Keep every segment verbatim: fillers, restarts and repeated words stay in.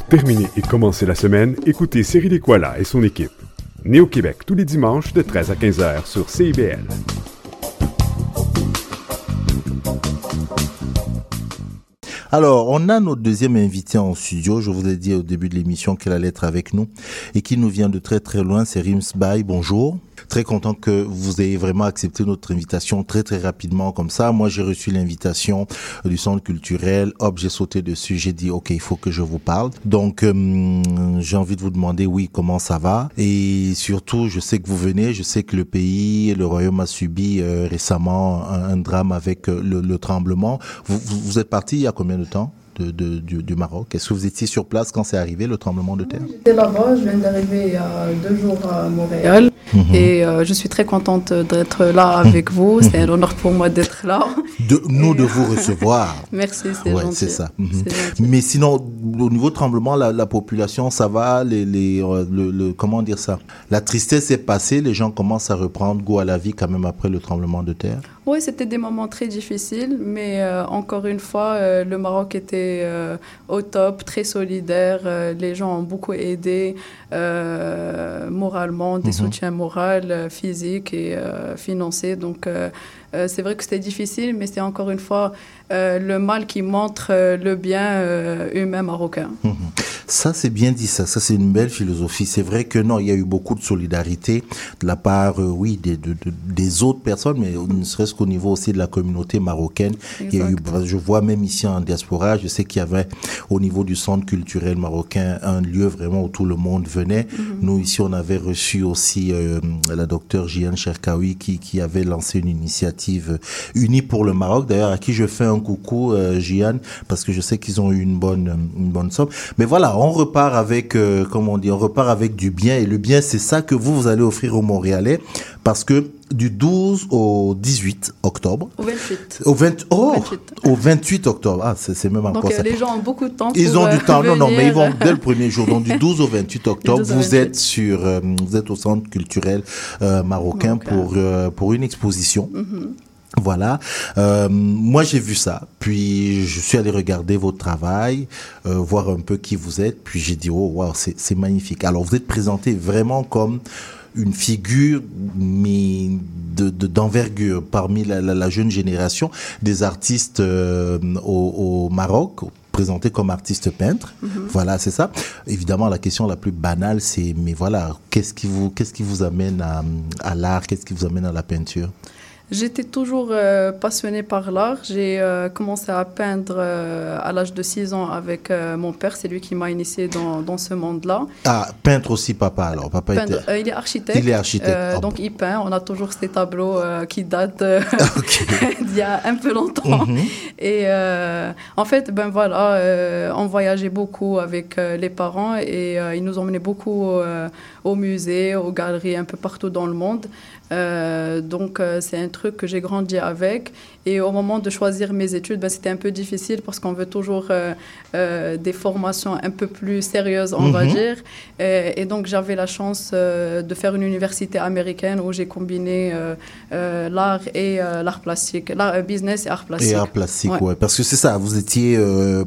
terminer et commencer la semaine, écoutez Cyril Ekwala et son équipe. Né au Québec tous les dimanches de treize à quinze heures sur C I B L. Alors, on a notre deuxième invité en studio. Je vous ai dit au début de l'émission qu'elle allait être avec nous et qui nous vient de très très loin. C'est Rims Baye. Bonjour. Très content que vous ayez vraiment accepté notre invitation très très rapidement comme ça. Moi, j'ai reçu l'invitation du centre culturel. Hop, j'ai sauté dessus. J'ai dit, OK, il faut que je vous parle. Donc, euh, j'ai envie de vous demander, oui, comment ça va? Et surtout, je sais que vous venez. Je sais que le pays, le royaume a subi euh, récemment un, un drame avec euh, le, le tremblement. Vous, vous, vous êtes parti il y a combien de temps? De, de, du, du Maroc. Est-ce que vous étiez sur place quand c'est arrivé le tremblement de terre? J'étais là-bas, je viens d'arriver il y a deux jours à Montréal mmh. et euh, je suis très contente d'être là avec mmh. vous. C'est un honneur pour moi d'être là. De, nous et... de vous recevoir. Merci, c'est ouais, gentil. C'est ça. Mmh. C'est gentil. Mais sinon, au niveau tremblement, la, la population, ça va, les, les, euh, le, le, comment dire ça? La tristesse est passée, les gens commencent à reprendre goût à la vie quand même après le tremblement de terre. Oui, c'était des moments très difficiles, mais euh, encore une fois, euh, le Maroc était euh, au top, très solidaire. Euh, les gens ont beaucoup aidé euh, moralement, des mm-hmm. soutiens moraux, euh, physiques et euh, financiers. Donc, euh, euh, c'est vrai que c'était difficile, mais c'est encore une fois euh, le mal qui montre euh, le bien euh, humain marocain. Mm-hmm. Ça, c'est bien dit, ça. Ça, c'est une belle philosophie. C'est vrai que non, il y a eu beaucoup de solidarité de la part, euh, oui, des, de, de, des autres personnes, mais ne serait-ce qu'au niveau aussi de la communauté marocaine. Il y a eu, je vois même ici en diaspora, je sais qu'il y avait au niveau du centre culturel marocain un lieu vraiment où tout le monde venait. Mm-hmm. Nous, ici, on avait reçu aussi euh, la docteure Jian Cherkaoui qui, qui avait lancé une initiative unie pour le Maroc. D'ailleurs, à qui je fais un coucou, euh, Jian, parce que je sais qu'ils ont eu une bonne, une bonne somme. Mais voilà, on repart avec, euh, comment on dit, on repart avec du bien. Et le bien, c'est ça que vous, vous allez offrir aux Montréalais. Parce que du douze au dix-huit octobre. Au vingt-huit. Au, vingt, oh, vingt-huit. Au vingt-huit octobre. Ah, c'est, c'est même encore donc, ça. Donc, les gens ont beaucoup de temps. Ils pour, ont du temps. venir. Non, non, mais ils vont dès le premier jour. Donc, du douze au vingt-huit octobre, vous vingt-huit. êtes sur, euh, vous êtes au centre culturel euh, marocain, marocain pour, euh, pour une exposition. Mm-hmm. Voilà, euh, moi j'ai vu ça, puis je suis allé regarder votre travail, euh, voir un peu qui vous êtes, puis j'ai dit oh wow, c'est, c'est magnifique. Alors vous êtes présenté vraiment comme une figure mais de, de d'envergure parmi la, la, la jeune génération des artistes euh, au, au Maroc, présenté comme artiste peintre. Mm-hmm. Voilà, c'est ça. Évidemment, la question la plus banale, c'est mais voilà, qu'est-ce qui vous qu'est-ce qui vous amène à, à l'art, qu'est-ce qui vous amène à la peinture? J'étais toujours euh, passionnée par l'art. J'ai euh, commencé à peindre euh, à l'âge de six ans avec euh, mon père. C'est lui qui m'a initiée dans, dans ce monde-là. Ah, peintre aussi, papa, alors. Papa Peindre, était... euh, il est architecte. Il est architecte. Euh, oh, donc, bon. il peint. On a toujours ces tableaux euh, qui datent euh, okay. d'il y a un peu longtemps. Mm-hmm. Et euh, en fait, ben voilà, euh, on voyageait beaucoup avec euh, les parents et euh, ils nous emmenaient beaucoup euh, au musée, aux galeries, un peu partout dans le monde. Euh, donc euh, c'est un truc que j'ai grandi avec et au moment de choisir mes études, ben, c'était un peu difficile parce qu'on veut toujours euh, euh, des formations un peu plus sérieuses, on mm-hmm. va dire, et, et donc j'avais la chance euh, de faire une université américaine où j'ai combiné euh, euh, l'art et euh, l'art plastique, l'art euh, business et art plastique. Et art plastique, ouais, ouais parce que c'est ça, vous étiez euh,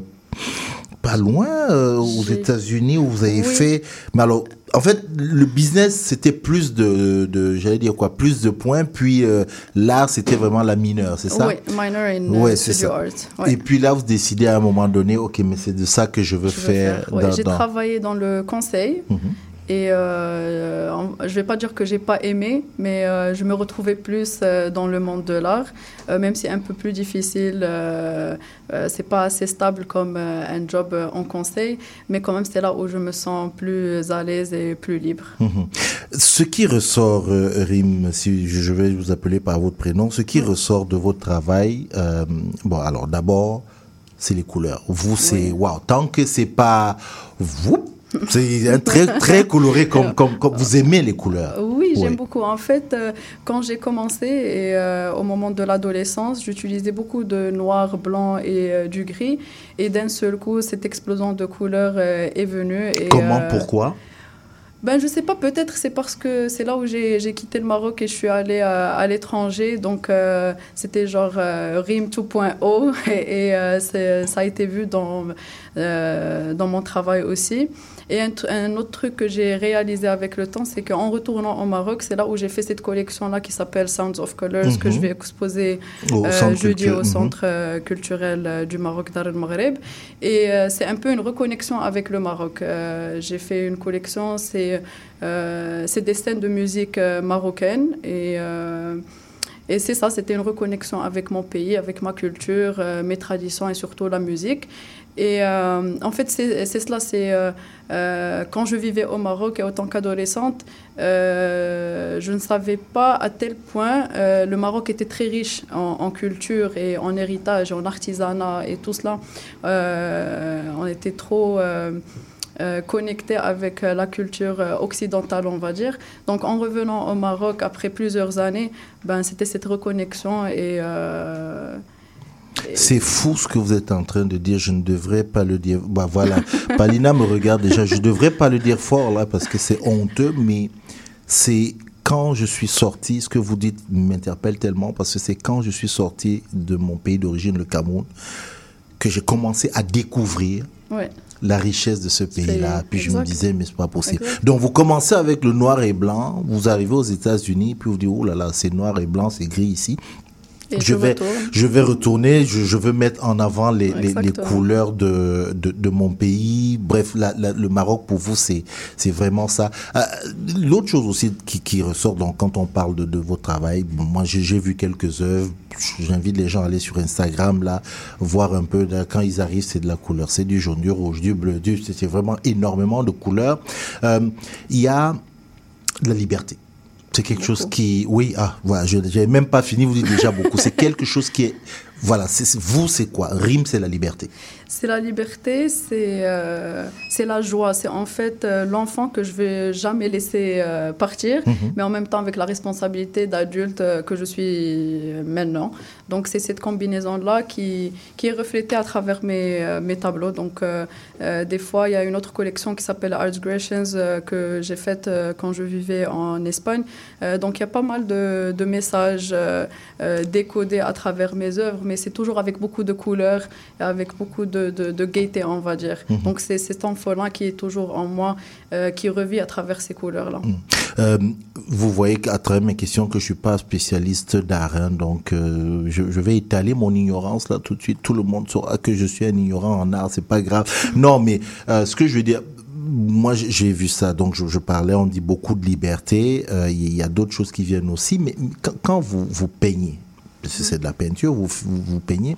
pas loin euh, aux j'ai... États-Unis où vous avez oui. fait, mais alors en fait, le business, c'était plus de, de j'allais dire quoi, plus de points, puis euh, l'art, c'était vraiment la mineure, c'est ça? Oui, minor in ouais, uh, studio art. Ouais. Et puis là, vous décidez à un moment donné, ok, mais c'est de ça que je veux, je faire. veux faire. Ouais, dans, j'ai dans... travaillé dans le conseil. Mm-hmm. Et euh, je ne vais pas dire que je n'ai pas aimé, mais euh, je me retrouvais plus euh, dans le monde de l'art, euh, même si c'est un peu plus difficile, euh, euh, ce n'est pas assez stable comme euh, un job euh, en conseil, mais quand même c'est là où je me sens plus à l'aise et plus libre. Mmh. Ce qui ressort, euh, Rim, si je vais vous appeler par votre prénom, ce qui mmh. ressort de votre travail, euh, bon alors d'abord, c'est les couleurs. Vous, c'est waouh, wow, tant que c'est pas vous. C'est un très, très coloré, comme, comme, comme vous aimez les couleurs. Oui, j'aime oui. beaucoup. En fait, euh, quand j'ai commencé, et, euh, au moment de l'adolescence, j'utilisais beaucoup de noir, blanc et euh, du gris. Et d'un seul coup, cette explosion de couleurs euh, est venue. Et, Comment, euh, pourquoi Ben, je sais pas, peut-être c'est parce que c'est là où j'ai, j'ai quitté le Maroc et je suis allée à, à l'étranger. Donc, euh, c'était genre euh, Rime deux point zéro et, et euh, c'est, ça a été vu dans, euh, dans mon travail aussi. Et un, un autre truc que j'ai réalisé avec le temps, c'est qu'en retournant au Maroc, c'est là où j'ai fait cette collection-là qui s'appelle Sounds of Colors, mm-hmm. que je vais exposer au euh, jeudi culture. au Centre mm-hmm. culturel euh, du Maroc, Dar el Maghreb. Et euh, c'est un peu une reconnexion avec le Maroc. Euh, j'ai fait une collection, c'est, euh, c'est des scènes de musique euh, marocaine. Et, euh, et c'est ça, c'était une reconnexion avec mon pays, avec ma culture, euh, mes traditions et surtout la musique. Et euh, en fait, c'est, c'est cela, c'est euh, euh, quand je vivais au Maroc et en tant qu'adolescente, euh, je ne savais pas à tel point euh, le Maroc était très riche en, en culture et en héritage, en artisanat et tout cela. Euh, on était trop euh, euh, connectés avec la culture occidentale, on va dire. Donc, en revenant au Maroc après plusieurs années, ben, c'était cette reconnexion et... Euh, C'est fou ce que vous êtes en train de dire. Je ne devrais pas le dire. Bah voilà, Palina me regarde déjà. Je ne devrais pas le dire fort là parce que c'est honteux, mais c'est quand je suis sorti, ce que vous dites m'interpelle tellement parce que c'est quand je suis sorti de mon pays d'origine, le Cameroun, que j'ai commencé à découvrir ouais. la richesse de ce pays-là. C'est puis exact. Je me disais, mais c'est pas possible. Exact. Donc vous commencez avec le noir et blanc, vous arrivez aux États-Unis, puis vous dites, oh là là, c'est noir et blanc, c'est gris ici. Je vais, je vais retourner, je, je veux mettre en avant les, les, les couleurs de, de, de mon pays. Bref, la, la, le Maroc, pour vous, c'est, c'est vraiment ça. Euh, l'autre chose aussi qui, qui ressort donc, quand on parle de, de votre travail, bon, moi j'ai, j'ai vu quelques œuvres. J'invite les gens à aller sur Instagram, là, voir un peu. Là, quand ils arrivent, c'est de la couleur. C'est du jaune, du rouge, du bleu, du, c'est vraiment énormément de couleurs. Euh, il y a de la liberté. C'est quelque beaucoup. chose qui, oui, ah, voilà, je n'ai même pas fini, vous dites déjà beaucoup. C'est quelque chose qui est, voilà, c'est, c'est, vous, c'est quoi? Rime, c'est la liberté. C'est la liberté, c'est, euh, c'est la joie. C'est en fait euh, l'enfant que je ne vais jamais laisser euh, partir, mm-hmm. mais en même temps avec la responsabilité d'adulte euh, que je suis maintenant. Donc, c'est cette combinaison-là qui, qui est reflétée à travers mes, euh, mes tableaux. Donc, euh, euh, des fois, il y a une autre collection qui s'appelle Artsgressions euh, que j'ai faite euh, quand je vivais en Espagne. Euh, donc, il y a pas mal de, de messages euh, euh, décodés à travers mes œuvres, mais c'est toujours avec beaucoup de couleurs et avec beaucoup de, de, de gaieté, on va dire. Mmh. Donc, c'est cet enfant-là qui est toujours en moi, euh, qui revit à travers ces couleurs-là. Mmh. Euh, vous voyez à travers mes questions que je ne suis pas spécialiste d'art, hein, donc euh, je, je vais étaler mon ignorance là tout de suite. Tout le monde saura que je suis un ignorant en art, c'est pas grave. Non, mais euh, ce que je veux dire... Moi, j'ai vu ça, donc je, je parlais, on dit beaucoup de liberté, euh, il y a d'autres choses qui viennent aussi, mais quand, quand vous, vous peignez, parce que c'est de la peinture, vous, vous, vous peignez,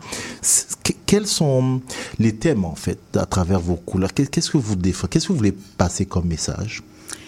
quels sont les thèmes, en fait, à travers vos couleurs? Qu'est-ce que vous défendez? Qu'est-ce que vous voulez passer comme message?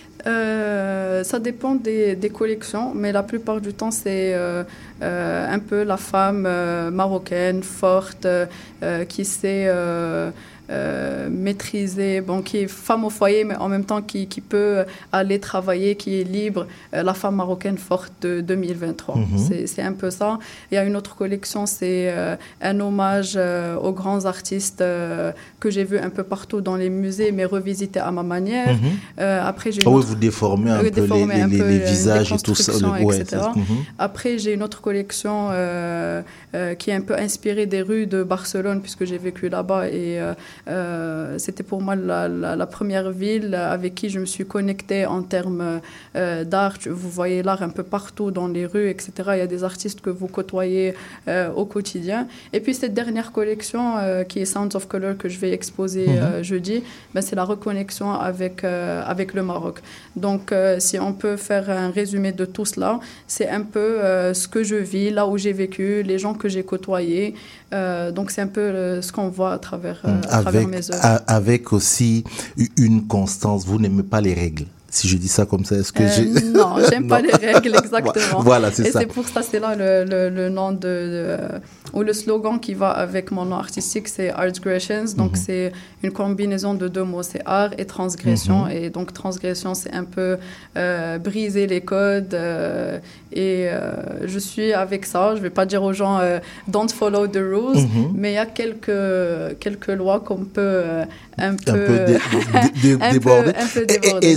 Euh, ça dépend des, des collections, mais la plupart du temps, c'est euh, euh, un peu la femme euh, marocaine, forte, euh, qui sait... Euh, Euh, maîtrisée, bon, qui est femme au foyer, mais en même temps qui, qui peut aller travailler, qui est libre, euh, la femme marocaine forte de deux mille vingt-trois. Mm-hmm. C'est, c'est un peu ça. Il y a une autre collection, c'est euh, un hommage euh, aux grands artistes euh, que j'ai vu un peu partout dans les musées, mais revisité à ma manière. Mm-hmm. Euh, après, j'ai oh oui, autre... vous déformez un euh, peu déformez les, un les, peu les visages et tout ça. Le... Ouais, et cetera. Mm-hmm. Après, j'ai une autre collection euh, euh, qui est un peu inspirée des rues de Barcelone, puisque j'ai vécu là-bas et euh, Euh, c'était pour moi la, la, la première ville avec qui je me suis connectée en termes euh, d'art. Vous voyez l'art un peu partout dans les rues, et cetera. Il y a des artistes que vous côtoyez euh, au quotidien. Et puis cette dernière collection euh, qui est Sounds of Color que je vais exposer mm-hmm. euh, jeudi, ben, c'est la reconnexion avec, euh, avec le Maroc. Donc euh, si on peut faire un résumé de tout cela, c'est un peu euh, ce que je vis, là où j'ai vécu, les gens que j'ai côtoyés. Euh, donc c'est un peu euh, ce qu'on voit à travers, euh, à travers avec, mes œuvres. A, avec aussi une constance, vous n'aimez pas les règles. Si je dis ça comme ça, est-ce que euh, j'ai... Non, j'aime non. pas les règles, exactement. Voilà, c'est Et ça. Et c'est pour ça, c'est là le, le, le nom de, de... ou le slogan qui va avec mon nom artistique, c'est Artsgressions. Donc, mm-hmm. c'est une combinaison de deux mots, c'est art et transgression. Mm-hmm. Et donc, transgression, c'est un peu euh, briser les codes. Euh, et euh, je suis avec ça. Je ne vais pas dire aux gens euh, « don't follow the rules mm-hmm. », mais il y a quelques, quelques lois qu'on peut euh, un peu... Un peu, dé- dé- dé- un déborder. Peu, un peu déborder. Et, est-ce que Rime,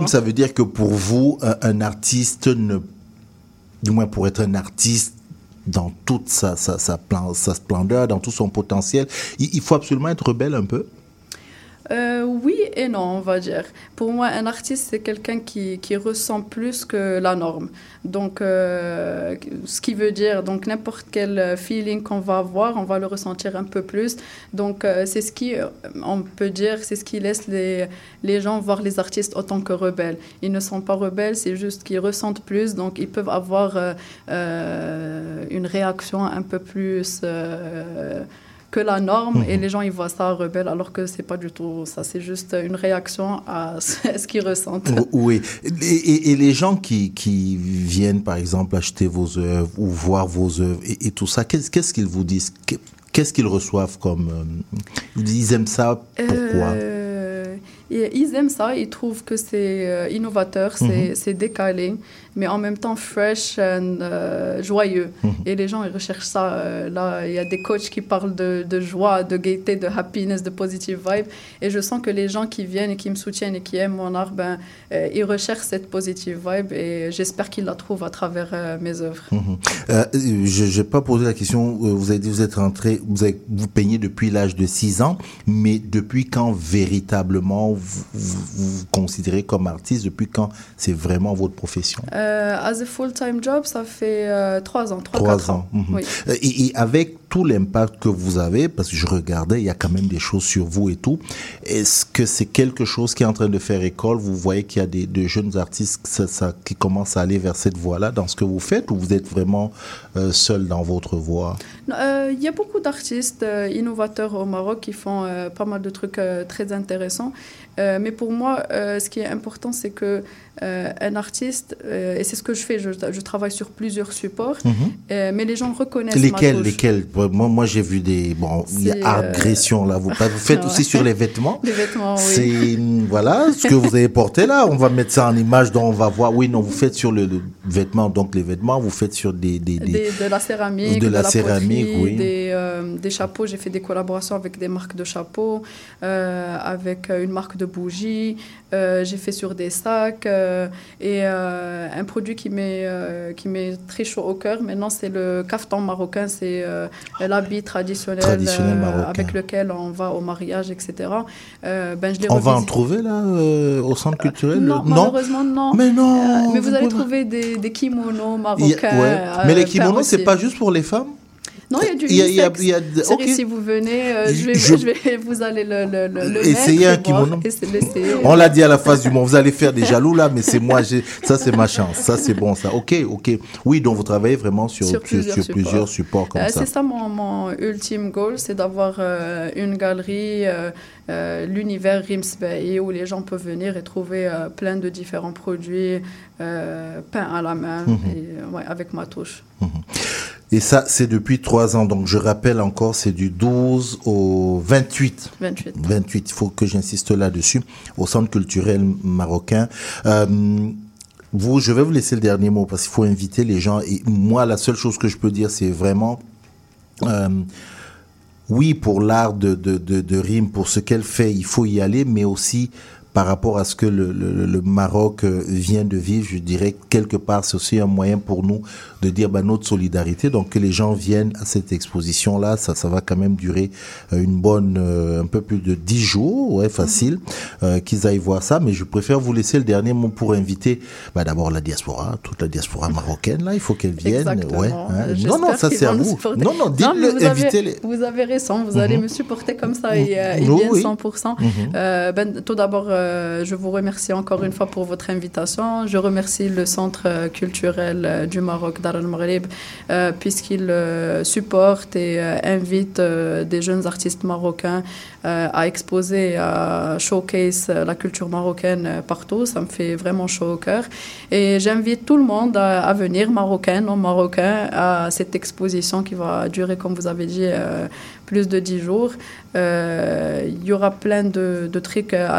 Donc ça veut dire que pour vous, un, un artiste, ne, du moins pour être un artiste dans toute sa, sa, sa, plan, sa splendeur, dans tout son potentiel, il, il faut absolument être rebelle un peu? Euh, oui et non, on va dire. Pour moi, un artiste, c'est quelqu'un qui, qui ressent plus que la norme. Donc, euh, ce qui veut dire, donc n'importe quel feeling qu'on va avoir, on va le ressentir un peu plus. Donc, euh, c'est ce qui, on peut dire, c'est ce qui laisse les, les gens voir les artistes autant que rebelles. Ils ne sont pas rebelles, c'est juste qu'ils ressentent plus. Donc, ils peuvent avoir euh, euh, une réaction un peu plus... Euh, que la norme, mmh. et les gens ils voient ça rebelle alors que c'est pas du tout ça, c'est juste une réaction à ce qu'ils ressentent. Oui, et, et, et les gens qui, qui viennent par exemple acheter vos œuvres ou voir vos œuvres et, et tout ça, qu'est-ce, qu'est-ce qu'ils vous disent? Qu'est-ce qu'ils reçoivent comme... Euh, ils aiment ça, pourquoi? euh, Ils aiment ça, ils trouvent que c'est euh, innovateur, c'est, mm-hmm. c'est décalé, mais en même temps fresh et euh, joyeux. Mm-hmm. Et les gens, ils recherchent ça. Euh, là, il y a des coachs qui parlent de, de joie, de gaieté, de happiness, de positive vibe. Et je sens que les gens qui viennent et qui me soutiennent et qui aiment mon art, ben, euh, ils recherchent cette positive vibe et j'espère qu'ils la trouvent à travers euh, mes œuvres. Mm-hmm. Euh, je n'ai pas posé la question, vous avez dit vous êtes rentré, vous, avez, vous peignez depuis l'âge de six ans, mais depuis quand véritablement vous, vous, vous considérez comme artiste, depuis quand c'est vraiment votre profession? euh, As a full-time job, ça fait euh, trois ans, trois, quatre ans. Mm-hmm. Oui. Et, et avec tout l'impact que vous avez, parce que je regardais, il y a quand même des choses sur vous et tout, est-ce que c'est quelque chose qui est en train de faire école? Vous voyez qu'il y a des, des jeunes artistes ça, ça, qui commencent à aller vers cette voie-là dans ce que vous faites, ou vous êtes vraiment euh, seul dans votre voie? Il euh, y a beaucoup d'artistes euh, innovateurs au Maroc qui font euh, pas mal de trucs euh, très intéressants. Euh, mais pour moi, euh, ce qui est important, c'est que euh, un artiste, euh, et c'est ce que je fais, je, je travaille sur plusieurs supports, mm-hmm. euh, mais les gens reconnaissent lesquels, ma touche. Lesquels moi, moi, j'ai vu des... Bon, il y a agression, là. Vous, vous faites aussi sur les vêtements. Les vêtements, oui. C'est, voilà, ce que vous avez porté là. On va mettre ça en image, dont on va voir. Oui, non, vous faites sur le, le vêtement, donc les vêtements, vous faites sur des... des, des, des de la céramique, de, de la, la céramique, poterie, oui. Des, euh, des chapeaux. J'ai fait des collaborations avec des marques de chapeaux, euh, avec une marque de bougies. Euh, j'ai fait sur des sacs. Euh, et euh, un produit qui m'est, euh, qui m'est très chaud au cœur, maintenant, c'est le kaftan marocain. C'est euh, l'habit traditionnel, traditionnel euh, avec lequel on va au mariage, et cetera. Euh, ben, je l'ai on revisité. va en trouver là euh, au centre culturel? euh, non, non, malheureusement non. Mais non. Euh, mais vous, vous allez pouvez... trouver des, des kimonos marocains. A, ouais. euh, mais les kimonos, c'est pas juste pour les femmes? Non, il y a du il y a, il y a, unisex. il y a, il y a, okay. Si vous venez, euh, je, vais, je... je vais, vous allez le, le, le essayer mettre, un kimono. Essayer. On l'a dit à la face du monde. Vous allez faire des jaloux là, mais c'est moi. J'ai... Ça, c'est ma chance. Ça, c'est bon. Ça. Ok, ok. Oui, donc vous travaillez vraiment sur, sur, plusieurs, sur supports. plusieurs supports comme euh, ça. C'est ça mon, mon ultime goal, c'est d'avoir euh, une galerie, euh, euh, l'univers Rimsbaï, où les gens peuvent venir et trouver euh, plein de différents produits euh, peints à la main, mm-hmm. et, ouais, avec ma touche. Mm-hmm. Et ça, c'est depuis trois ans. Donc, je rappelle encore, c'est du douze au vingt-huit. vingt-huit. vingt-huit, il faut que j'insiste là-dessus, au Centre culturel marocain. Euh, vous, je vais vous laisser le dernier mot parce qu'il faut inviter les gens. Et moi, la seule chose que je peux dire, c'est vraiment... Euh, oui, pour l'art de, de, de, de rime, pour ce qu'elle fait, il faut y aller, mais aussi... par rapport à ce que le, le, le Maroc vient de vivre, je dirais quelque part c'est aussi un moyen pour nous de dire bah, notre solidarité, donc que les gens viennent à cette exposition-là, ça, ça va quand même durer une bonne, euh, un peu plus de dix jours, ouais, facile, mm-hmm. euh, qu'ils aillent voir ça, mais je préfère vous laisser le dernier mot pour inviter bah, d'abord la diaspora, toute la diaspora marocaine, là, il faut qu'elle vienne. Exactement. Ouais, hein. Non, non, ça c'est à vous. Non, non, dites-le, non, invitez-les. Vous avez raison, vous mm-hmm. allez me supporter comme ça, et euh, ils viennent oui. cent pour cent. Mm-hmm. Euh, ben, tout d'abord, Euh, je vous remercie encore une fois pour votre invitation. Je remercie le Centre culturel du Maroc, Dar al-Maghrib, euh, puisqu'il euh, supporte et euh, invite euh, des jeunes artistes marocains euh, à exposer, à showcase la culture marocaine partout. Ça me fait vraiment chaud au cœur. Et j'invite tout le monde à, à venir, marocains, non marocains, à cette exposition qui va durer, comme vous avez dit, euh, plus de dix jours. Euh, il y aura plein de, de trucs à découvrir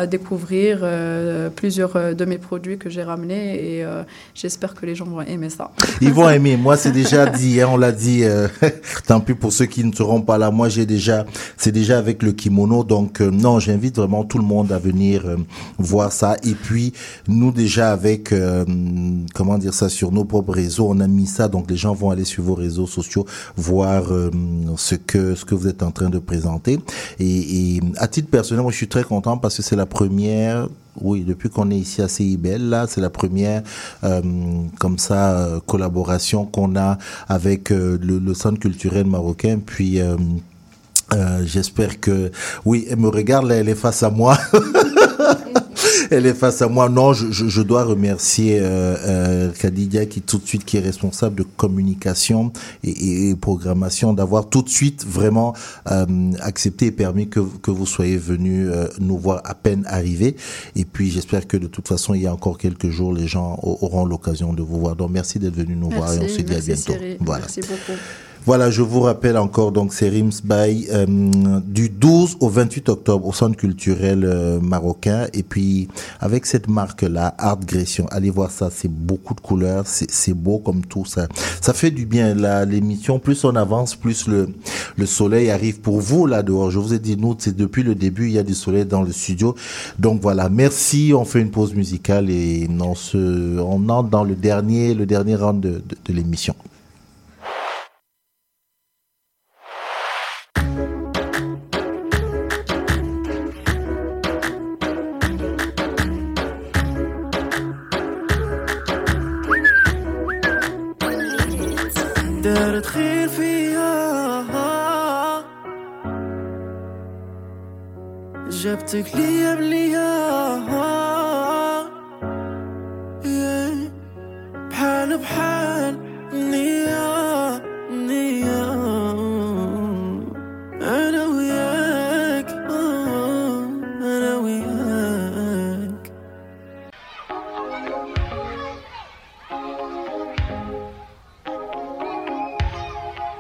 découvrir euh, plusieurs de mes produits que j'ai ramenés et euh, j'espère que les gens vont aimer ça. Ils vont aimer. Moi, c'est déjà dit, hein, on l'a dit. Euh, tant pis pour ceux qui ne seront pas là. Moi, j'ai déjà, c'est déjà avec le kimono. Donc, euh, non, j'invite vraiment tout le monde à venir euh, voir ça. Et puis, nous déjà avec, euh, comment dire ça, sur nos propres réseaux, on a mis ça. Donc, les gens vont aller sur vos réseaux sociaux voir euh, ce que ce que vous êtes en train de présenter. Et, et à titre personnel, moi, je suis très content parce que c'est la première. Oui, depuis qu'on est ici à C I B L, là, c'est la première euh, comme ça euh, collaboration qu'on a avec euh, le, le centre culturel marocain. Puis euh, euh, j'espère que, oui, elle me regarde là, elle est face à moi. Elle est face à moi. Non, je, je, je dois remercier euh, euh, Khadija qui tout de suite qui est responsable de communication et, et, et programmation, d'avoir tout de suite vraiment euh, accepté et permis que que vous soyez venus euh, nous voir à peine arriver. Et puis j'espère que de toute façon il y a encore quelques jours les gens auront l'occasion de vous voir. Donc merci d'être venus nous merci, voir et on se dit à bientôt. Cyril. Voilà. Merci beaucoup. Voilà, je vous rappelle encore, donc c'est Rims by euh, du douze au vingt-huit octobre au Centre culturel euh, marocain. Et puis, avec cette marque-là, Artgression, allez voir ça, c'est beaucoup de couleurs, c'est, c'est beau comme tout ça. Ça fait du bien, là, l'émission, plus on avance, plus le, le soleil arrive pour vous là dehors. Je vous ai dit, nous, c'est depuis le début, il y a du soleil dans le studio. Donc voilà, merci, on fait une pause musicale et on se, on entre dans le dernier, le dernier round de, de, de l'émission. دارت خير فيها جبتك ليا بليا بحال بحال نية نية أنا وياك أنا وياك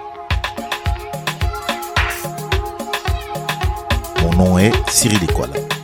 Mon nom est Cyril Ekwala.